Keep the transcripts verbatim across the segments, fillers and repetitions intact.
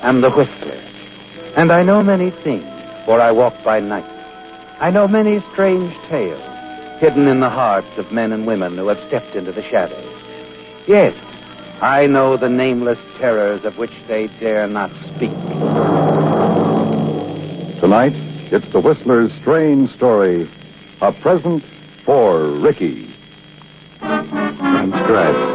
am the Whistler, and I know many things, for I walk by night. I know many strange tales, hidden in the hearts of men and women who have stepped into the shadows. Yes, I know the nameless terrors of which they dare not speak. Tonight, it's the Whistler's strange story, A Present for Ricky. Transcribed.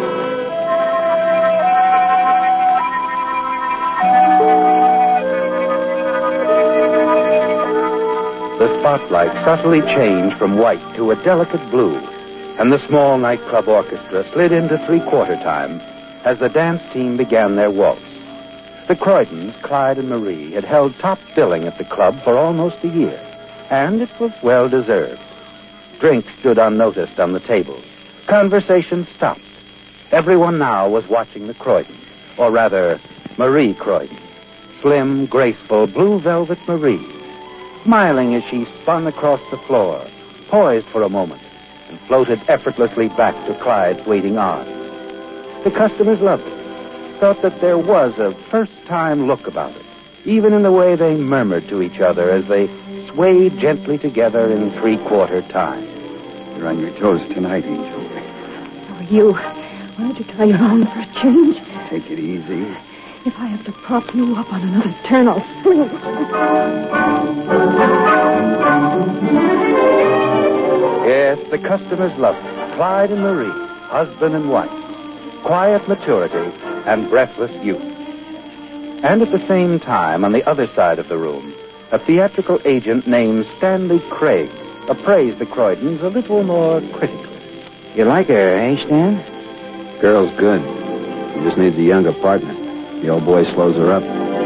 The spotlight subtly changed from white to a delicate blue, and the small nightclub orchestra slid into three-quarter time as the dance team began their waltz. The Croydons, Clyde and Marie, had held top billing at the club for almost a year, and it was well-deserved. Drinks stood unnoticed on the tables. Conversation stopped. Everyone now was watching the Croydons, or rather, Marie Croydon. Slim, graceful, blue velvet Marie, smiling as she spun across the floor, poised for a moment, and floated effortlessly back to Clyde's waiting arms. The customers loved it, thought that there was a first-time look about it, even in the way they murmured to each other as they swayed gently together in three-quarter time. You're on your toes tonight, Angel. Oh, you. Why don't you try your own for a change? Take it easy. If I have to prop you up on another turn, I'll spring. Yes, the customers loved it. Clyde and Marie, husband and wife. Quiet maturity and breathless youth. And at the same time, on the other side of the room, a theatrical agent named Stanley Craig appraised the Croydons a little more critically. You like her, eh, Stan? Girl's good. She just needs a younger partner. The old boy slows her up.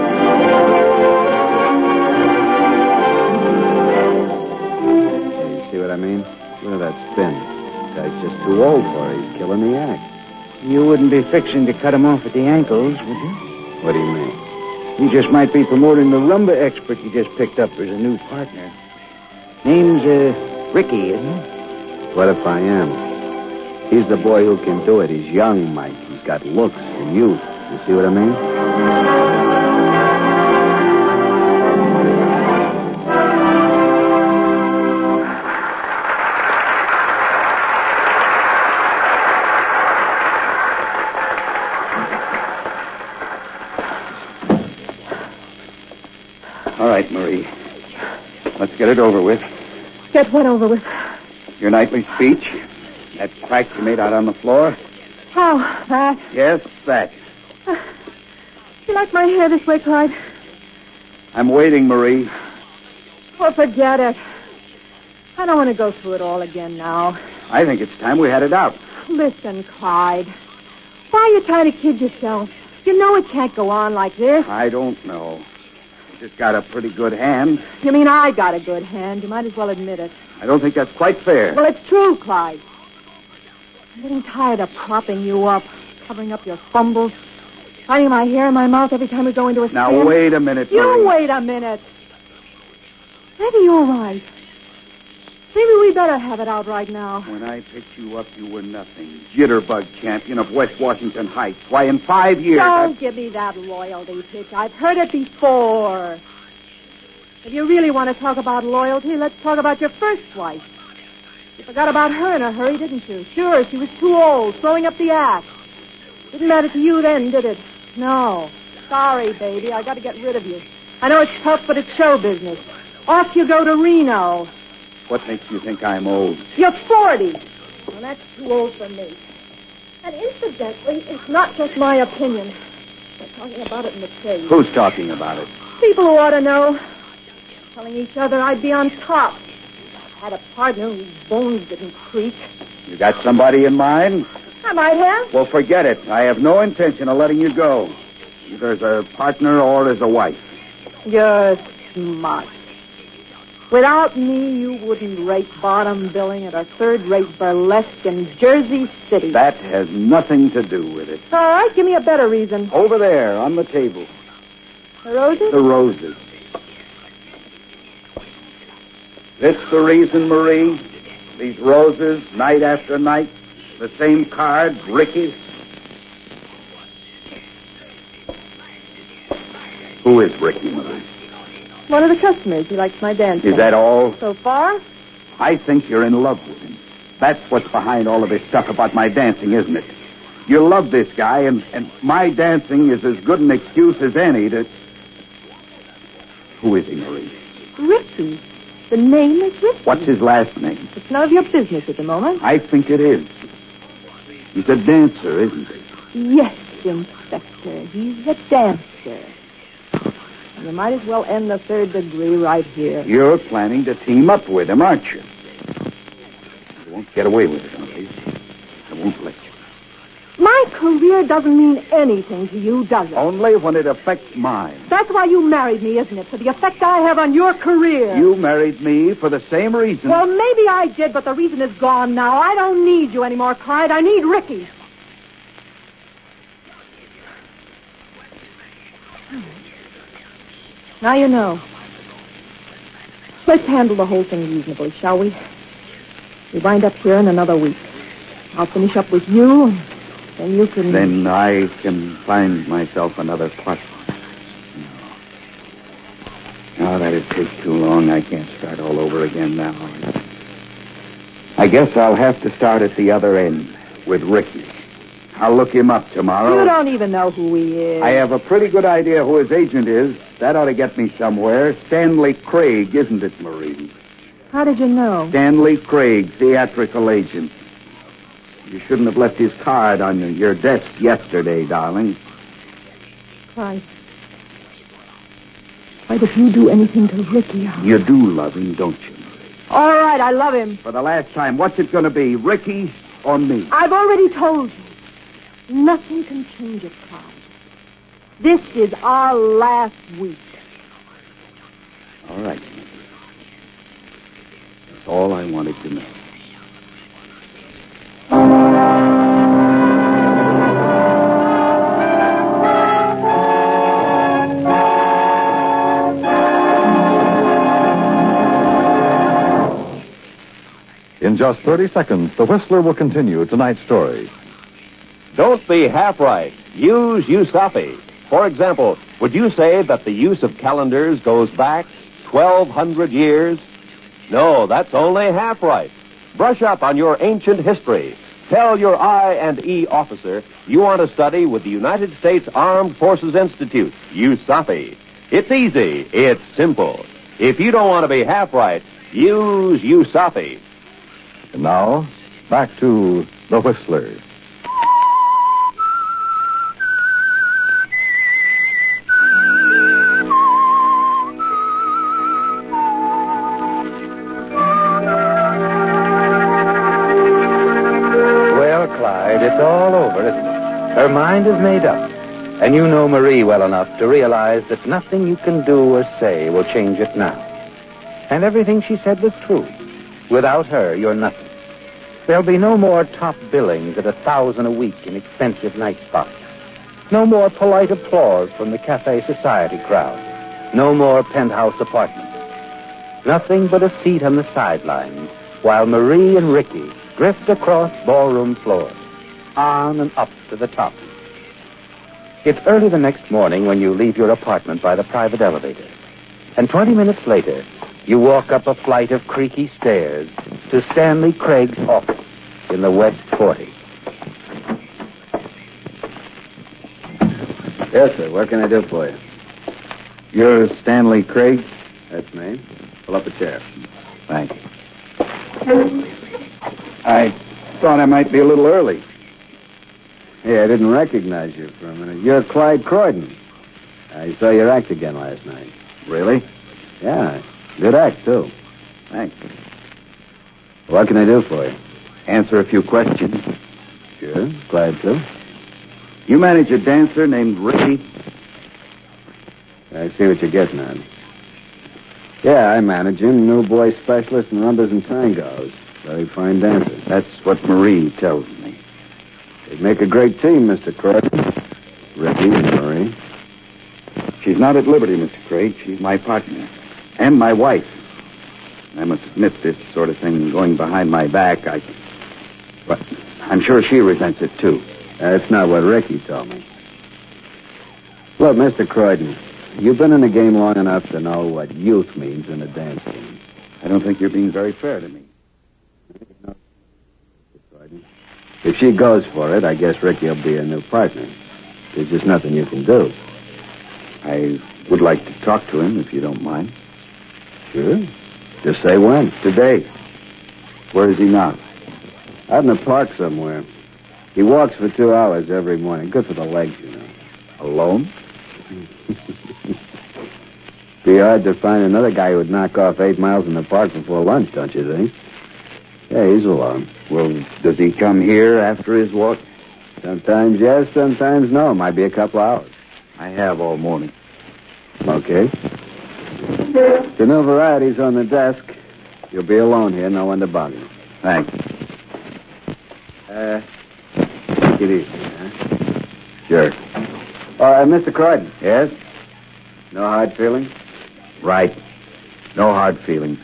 Hey, you see what I mean? Look at that spin. This guy's just too old for her. He's killing the act. You wouldn't be fixing to cut him off at the ankles, would you? What do you mean? You just might be promoting the rumba expert you just picked up as a new partner. Name's, uh, Ricky, isn't it? What if I am? He's the boy who can do it. He's young, Mike. He's got looks and youth. You see what I mean? All right, Marie. Let's get it over with. Get what over with? Your nightly speech. That crack you made out on the floor. How, that? Yes, that. Uh, you like my hair this way, Clyde? I'm waiting, Marie. Oh, forget it. I don't want to go through it all again now. I think it's time we had it out. Listen, Clyde. Why are you trying to kid yourself? You know it can't go on like this. I don't know. You just got a pretty good hand. You mean I got a good hand? You might as well admit it. I don't think that's quite fair. Well, it's true, Clyde. I'm getting tired of propping you up, covering up your fumbles, finding my hair in my mouth every time we go into a Now, spin. wait a minute, You Marie. wait a minute. Maybe you're right. Maybe we better have it out right now. When I picked you up, you were nothing. Jitterbug champion of West Washington Heights. Why, in five years... Don't I've... give me that loyalty pitch. I've heard it before. If you really want to talk about loyalty, let's talk about your first wife. You forgot about her in a hurry, didn't you? Sure, she was too old, throwing up the act. Didn't matter to you then, did it? No. Sorry, baby. I got to get rid of you. I know it's tough, but it's show business. Off you go to Reno. What makes you think I'm old? You're forty. Well, that's too old for me. And incidentally, it's not just my opinion. They're talking about it in the trade. Who's talking about it? People who ought to know. Telling each other I'd be on top. Had a partner whose bones didn't creak. You got somebody in mind? I might have. Well, forget it. I have no intention of letting you go. Either as a partner or as a wife. You're smart. Without me, you wouldn't rate bottom billing at a third-rate burlesque in Jersey City. That has nothing to do with it. All right, give me a better reason. Over there, on the table. The roses? The roses. This the reason, Marie? These roses, night after night, the same cards, Ricky's. Who is Ricky, Marie? One of the customers. He likes my dancing. Is that all? So far? I think you're in love with him. That's what's behind all of this stuff about my dancing, isn't it? You love this guy, and, and my dancing is as good an excuse as any to... Who is he, Marie? Ricky. The name is Ricky. What's his last name? It's none of your business at the moment. I think it is. He's a dancer, isn't he? Yes, Inspector. He's a dancer. And you might as well end the third degree right here. You're planning to team up with him, aren't you? You won't get away with it, Marie. I won't let you. My career doesn't mean anything to you, does it? Only when it affects mine. That's why you married me, isn't it? For the effect I have on your career. You married me for the same reason. Well, maybe I did, but the reason is gone now. I don't need you anymore, Clyde. I need Ricky. Now you know. Let's handle the whole thing reasonably, shall we? We wind up here in another week. I'll finish up with you, and then you can... Then I can find myself another partner. No. No, that'd take too long. I can't start all over again now. I guess I'll have to start at the other end, with Ricky. I'll look him up tomorrow. You don't even know who he is. I have a pretty good idea who his agent is. That ought to get me somewhere. Stanley Craig, isn't it, Marie? How did you know? Stanley Craig, theatrical agent. You shouldn't have left his card on your desk yesterday, darling. Why? Why, if you do anything to Ricky, I'll... You do love him, don't you, Marie? All right, I love him. For the last time, what's it going to be, Ricky or me? I've already told you. Nothing can change it, Clyde. This is our last week. All right. That's all I wanted to know. In just thirty seconds, the Whistler will continue tonight's story. Don't be half right. Use USAFI. For example, would you say that the use of calendars goes back twelve hundred years? No, that's only half right. Brush up on your ancient history. Tell your I and E officer you want to study with the United States Armed Forces Institute, USAFI. It's easy. It's simple. If you don't want to be half right, use USAFI. And now, back to the Whistler. It's all over, isn't it? Her mind is made up. And you know Marie well enough to realize that nothing you can do or say will change it now. And everything she said was true. Without her, you're nothing. There'll be no more top billings at a thousand a week in expensive night spots. No more polite applause from the cafe society crowd. No more penthouse apartments. Nothing but a seat on the sidelines while Marie and Ricky drift across ballroom floors, on and up to the top. It's early the next morning when you leave your apartment by the private elevator. And twenty minutes later, you walk up a flight of creaky stairs to Stanley Craig's office in the West forty. Yes, sir. What can I do for you? You're Stanley Craig? That's me. Pull up a chair. Thank you. I thought I might be a little early. Hey, I didn't recognize you for a minute. You're Clyde Croydon. I saw your act again last night. Really? Yeah. Good act, too. Thanks. What can I do for you? Answer a few questions. Sure. Glad to. You manage a dancer named Ricky? I see what you're getting at. Yeah, I manage him. New boy specialist in rumbas and tangos. Very fine dancer. That's what Marie tells me. They'd make a great team, Mister Croydon. Ricky and Marie. She's not at liberty, Mister Craig. She's my partner. And my wife. I must admit this sort of thing going behind my back, I... But I'm sure she resents it, too. That's not what Ricky told me. Look, Mister Croydon, You've been in the game long enough to know what youth means in a dance team. I don't think you're being very fair to me. If she goes for it, I guess Ricky will be a new partner. There's just nothing you can do. I would like to talk to him, if you don't mind. Sure. Just say when. Today. Where is he now? Out in the park somewhere. He walks for two hours every morning. Good for the legs, you know. Alone? Be hard to find another guy who would knock off eight miles in the park before lunch, don't you think? Yeah, he's alone. Well, does he come here after his walk? Sometimes yes, sometimes no. Might be a couple hours. I have all morning. Okay. The new varieties on the desk. You'll be alone here, no one to bother you. Thanks. Uh, take it easy, huh? Sure. Uh, Mister Croydon. Yes? No hard feelings? Right. No hard feelings.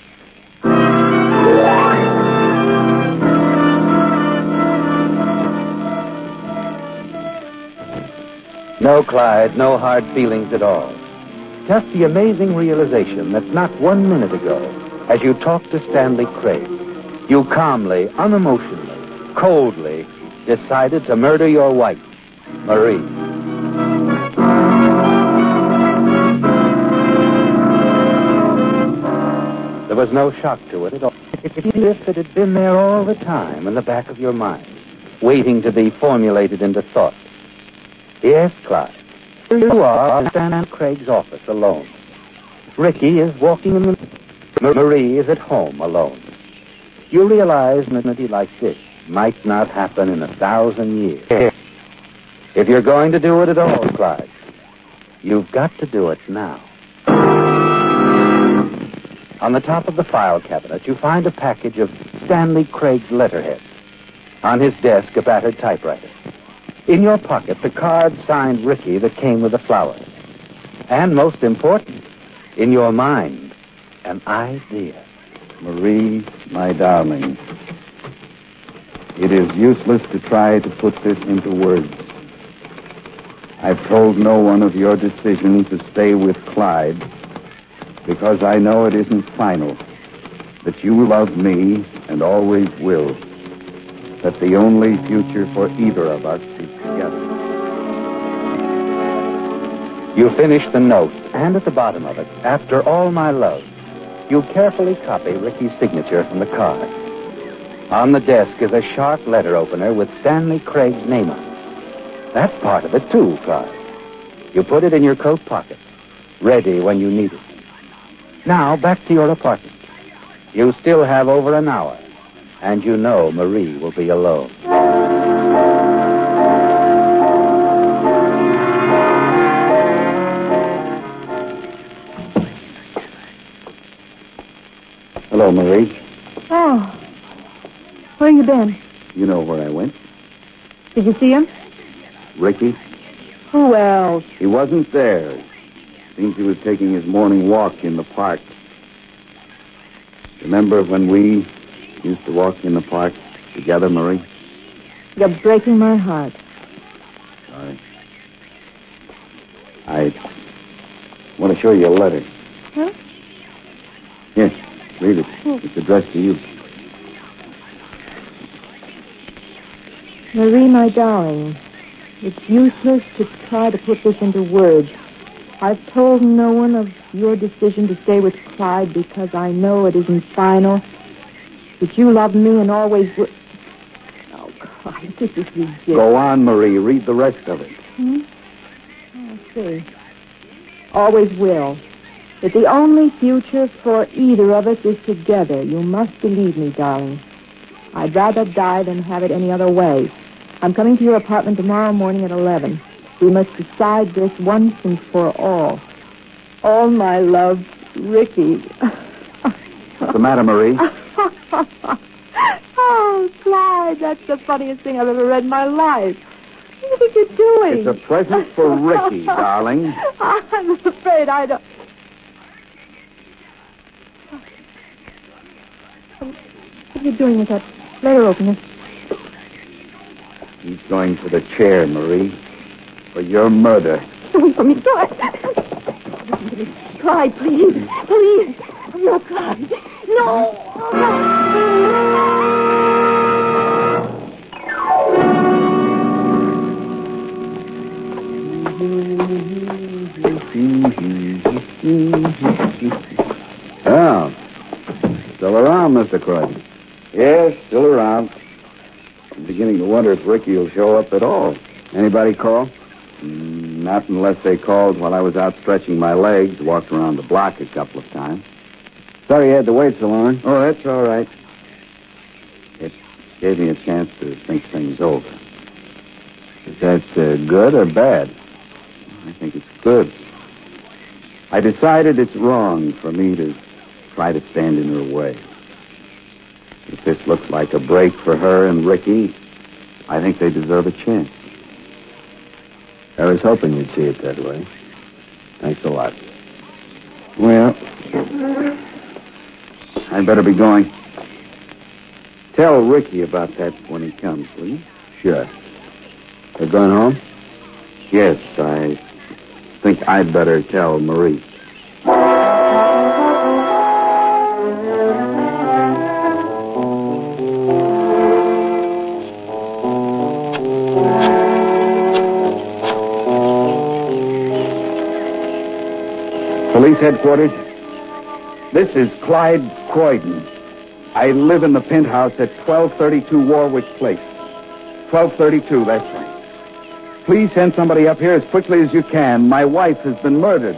No, Clyde, no hard feelings at all. Just the amazing realization that not one minute ago, as you talked to Stanley Craig, you calmly, unemotionally, coldly decided to murder your wife, Marie. There was no shock to it at all. It's as if it had been there all the time in the back of your mind, waiting to be formulated into thought. Yes, Clyde. Here you are in Stan Craig's office alone. Ricky is walking in the... Marie is at home alone. You realize an entity like this might not happen in a thousand years. If you're going to do it at all, Clyde, you've got to do it now. On the top of the file cabinet, you find a package of Stanley Craig's letterhead. On his desk, a battered typewriter. In your pocket, the card signed Ricky that came with the flowers. And most important, in your mind, an idea. Marie, my darling, it is useless to try to put this into words. I've told no one of your decision to stay with Clyde because I know it isn't final, that you love me and always will, that the only future for either of us is together. You finish the note, and at the bottom of it, after all my love, you carefully copy Ricky's signature from the card. On the desk is a sharp letter opener with Stanley Craig's name on it. That's part of it, too, Clyde. You put it in your coat pocket, ready when you need it. Now, back to your apartment. You still have over an hour, and you know Marie will be alone. Hello, Marie. Oh. Where you been? You know where I went. Did you see him? Ricky? Who else? He wasn't there. Seems he was taking his morning walk in the park. Remember when we used to walk in the park together, Marie? You're breaking my heart. Sorry. I want to show you a letter. Huh? Yes, read it. It's addressed to you. Marie, my darling, it's useless to try to put this into words. I've told no one of your decision to stay with Clyde because I know it isn't final. That you love me and always will. Oh, Clyde, this is ridiculous. Go on, Marie. Read the rest of it. Hmm? Oh, I see. Always will. That the only future for either of us is together. You must believe me, darling. I'd rather die than have it any other way. I'm coming to your apartment tomorrow morning at eleven. We must decide this once and for all. All my love, Ricky. What's the matter, Marie? Oh, Clyde, that's the funniest thing I've ever read in my life. What are you doing? It's a present for Ricky, darling. I'm afraid I don't... What are you doing with that letter opener? He's going for the chair, Marie. For your murder. For me, go ahead. Listen to me. Clyde, please. Please. No, Clyde. No. Oh. Still around, Mister Croydon? Yes, still around. I'm beginning to wonder if Ricky will show up at all. Anybody call? Mm, not unless they called while I was out stretching my legs, walked around the block a couple of times. Sorry you had to wait so long. Oh, that's all right. It gave me a chance to think things over. Is that uh, good or bad? I think it's good. I decided it's wrong for me to try to stand in her way. If this looks like a break for her and Ricky, I think they deserve a chance. I was hoping you'd see it that way. Thanks a lot. Well, I'd better be going. Tell Ricky about that when he comes, please. Sure. They're going home? Yes, I think I'd better tell Marie. Police headquarters. This is Clyde Croydon. I live in the penthouse at twelve thirty-two Warwick Place. twelve thirty-two, that's right. Please send somebody up here as quickly as you can. My wife has been murdered.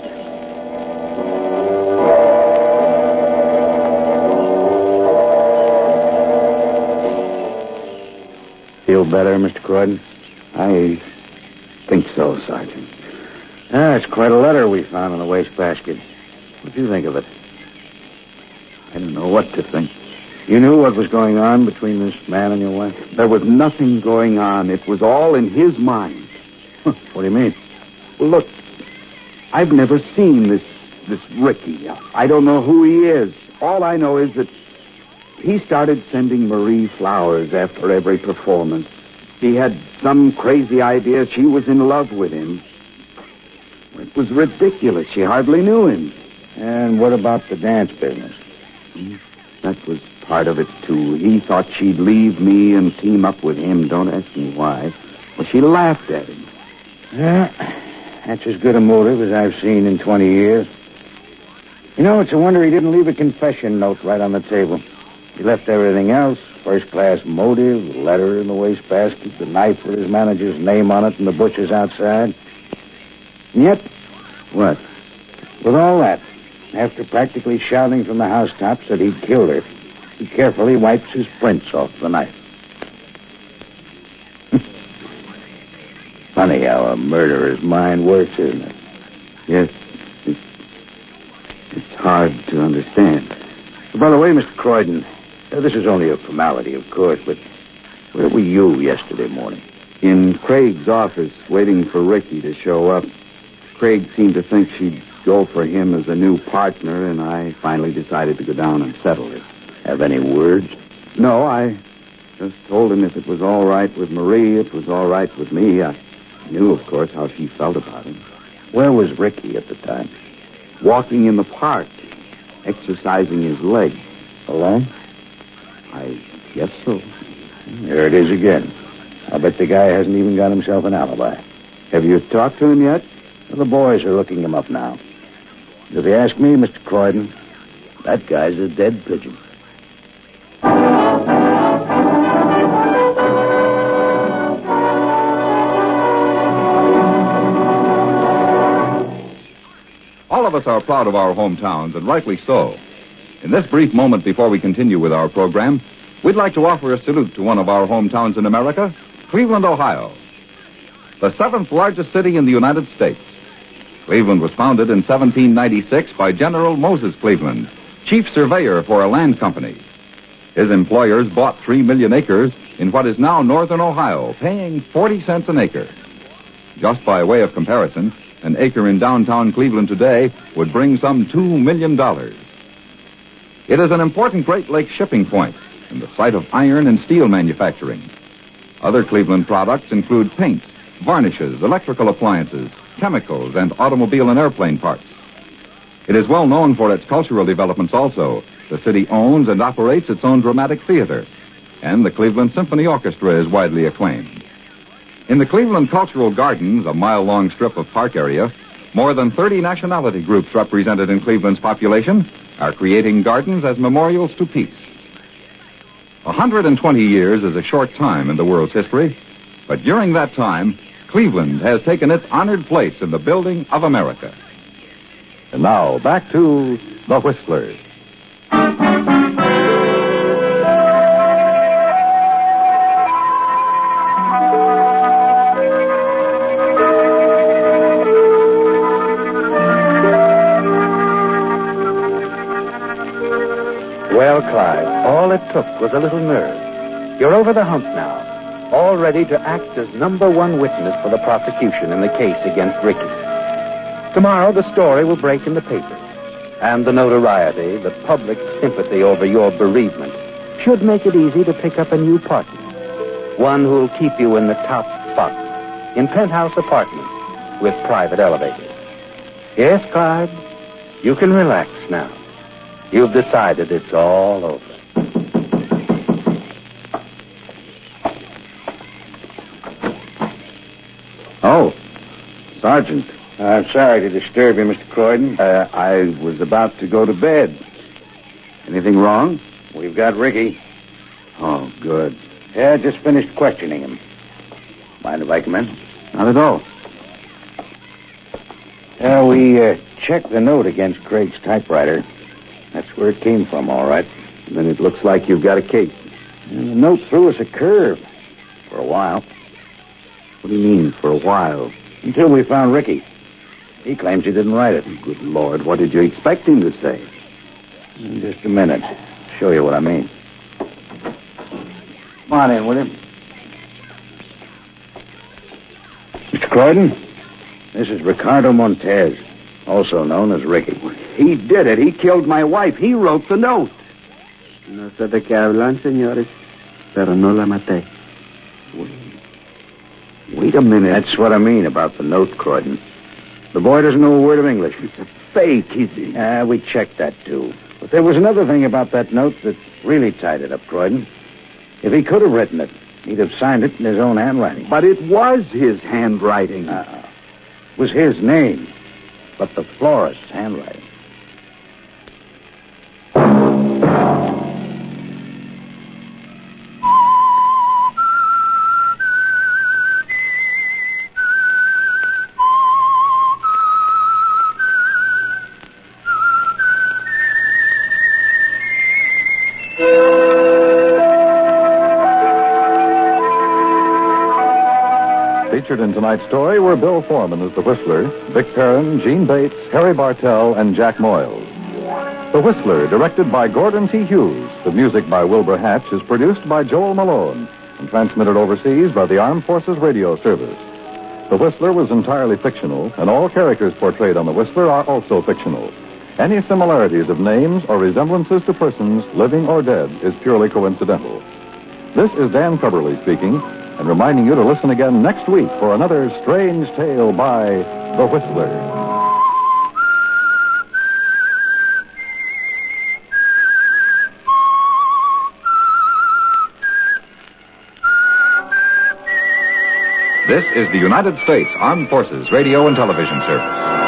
Feel better, Mister Croydon? I think so, Sergeant. Ah, it's quite a letter we found in the wastebasket. What do you think of it? I don't know what to think. You knew what was going on between this man and your wife? There was nothing going on. It was all in his mind. What do you mean? Well, look, I've never seen this this Ricky. I don't know who he is. All I know is that he started sending Marie flowers after every performance. He had some crazy idea she was in love with him. It was ridiculous. She hardly knew him. And what about the dance business? That was part of it, too. He thought she'd leave me and team up with him. Don't ask me why. Well, she laughed at him. Yeah, that's as good a motive as I've seen in twenty years. You know, it's a wonder he didn't leave a confession note right on the table. He left everything else, first-class motive, the letter in the wastebasket, the knife with his manager's name on it, and the butcher's outside. And yet, What? with all that, after practically shouting from the housetops that he'd killed her, he carefully wipes his prints off the knife. Funny how a murderer's mind works, isn't it? Yes. It's, it's hard to understand. By the way, Mister Croydon, uh, this is only a formality, of course, but where were you yesterday morning? In Craig's office, waiting for Ricky to show up. Craig seemed to think she'd go for him as a new partner, and I finally decided to go down and settle it. Have any words? No, I just told him if it was all right with Marie, it was all right with me. I knew, of course, how she felt about him. Where was Ricky at the time? Walking in the park, exercising his legs. Alone? I guess so. There it is again. I'll bet the guy hasn't even got himself an alibi. Have you talked to him yet? Well, the boys are looking him up now. If you ask me, Mister Croydon, that guy's a dead pigeon. All of us are proud of our hometowns, and rightly so. In this brief moment before we continue with our program, we'd like to offer a salute to one of our hometowns in America, Cleveland, Ohio, the seventh largest city in the United States. Cleveland was founded in seventeen ninety-six by General Moses Cleveland, chief surveyor for a land company. His employers bought three million acres in what is now northern Ohio, paying forty cents an acre. Just by way of comparison, an acre in downtown Cleveland today would bring some two million dollars. It is an important Great Lakes shipping point and the site of iron and steel manufacturing. Other Cleveland products include paints, varnishes, electrical appliances, chemicals, and automobile and airplane parts. It is well known for its cultural developments also. The city owns and operates its own dramatic theater, and the Cleveland Symphony Orchestra is widely acclaimed. In the Cleveland Cultural Gardens, a mile-long strip of park area, more than thirty nationality groups represented in Cleveland's population are creating gardens as memorials to peace. one hundred twenty years is a short time in the world's history, but during that time, Cleveland has taken its honored place in the building of America. And now, back to The Whistlers. Well, Clyde, all it took was a little nerve. You're over the hump now, all ready to act as number one witness for the prosecution in the case against Ricky. Tomorrow, the story will break in the papers, and the notoriety, the public sympathy over your bereavement should make it easy to pick up a new partner, one who'll keep you in the top spot in penthouse apartments with private elevators. Yes, Clyde, you can relax now. You've decided it's all over. Oh, Sergeant. I'm sorry to disturb you, Mister Croydon. Uh, I was about to go to bed. Anything wrong? We've got Ricky. Oh, good. Yeah, just finished questioning him. Mind if I come in? Not at all. Yeah, we uh, checked the note against Craig's typewriter. That's where it came from, all right. Then it looks like you've got a case. And the note threw us a curve. For a while. What do you mean, for a while? Until we found Ricky. He claims he didn't write it. Good Lord, what did you expect him to say? In just a minute. Show you what I mean. Come on in, will you? Mister Croydon, this is Ricardo Montez, also known as Ricky. He did it. He killed my wife. He wrote the note. No sé de qué hablan, señores, pero no la maté. Wait, wait a minute. That's what I mean about the note, Croydon. The boy doesn't know a word of English. It's a fake, is it? Ah, we checked that, too. But there was another thing about that note that really tied it up, Croydon. If he could have written it, he'd have signed it in his own handwriting. But it was his handwriting. Uh-uh. It was his name, but the florist's handwriting. Featured in tonight's story were Bill Foreman as the Whistler, Vic Perrin, Gene Bates, Harry Bartell, and Jack Moyles. The Whistler, directed by Gordon T. Hughes. The music by Wilbur Hatch is produced by Joel Malone and transmitted overseas by the Armed Forces Radio Service. The Whistler was entirely fictional, and all characters portrayed on The Whistler are also fictional. Any similarities of names or resemblances to persons, living or dead, is purely coincidental. This is Dan Cubberly speaking, and reminding you to listen again next week for another strange tale by The Whistler. This is the United States Armed Forces Radio and Television Service.